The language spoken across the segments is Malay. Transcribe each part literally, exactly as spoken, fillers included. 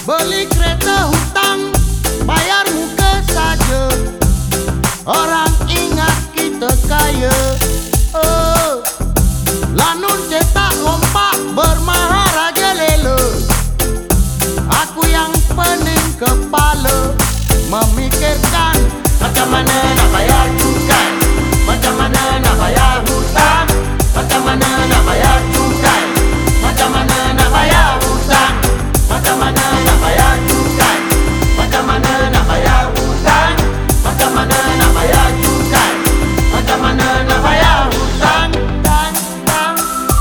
Beli kereta hutang, bayar muka saja. Orang ingat kita kaya. Oh, lanun cetak rompak bermaharaja lela. Aku yang pening kepala, memikirkan macam mana nak bayar cukai, macam mana nak bayar hutang, macam mana nak bayar cukai, macam mana nak bayar hutang, macam mana nak bayar cukai, macam mana nak bayar hutang, macam mana nak bayar cukai, macam mana nak bayar hutang, tang, tang.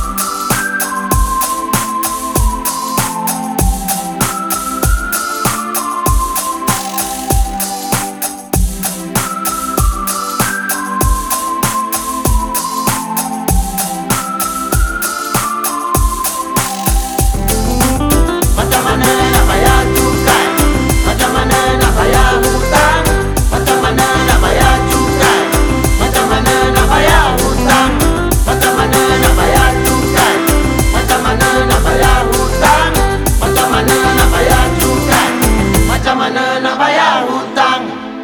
Macam mana nak bayar cukai, macam mana nak bayar hutang, macam mana nak bayar cukai, macam mana nak bayar hutang, macam mana nak bayar cukai, macam mana nak bayar hutang, macam mana nak bayar cukai, macam mana nak bayar hutang.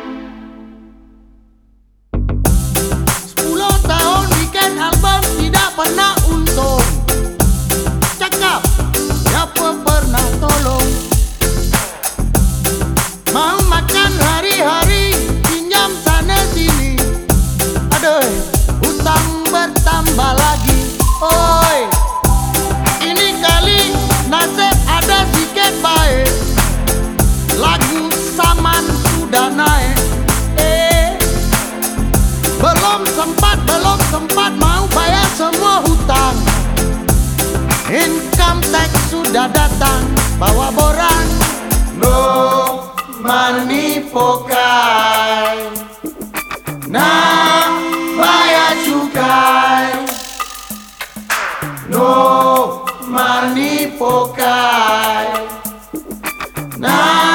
Sepuluh tahun bikin album tidak pernah untung. Cakap siapa pernah tolong? Mau makan hari-hari, pinjam sana sini. Aduh, hutang bertambah lagi. Oi, ini kali nasib ada sikit baik. Lagu Saman sudah naik. Eh, belum sempat, belum sempat mau bayar semua hutang. Income tax sudah datang, bawa borang. No money pokai, nak bayar cukai. No money pokai, nak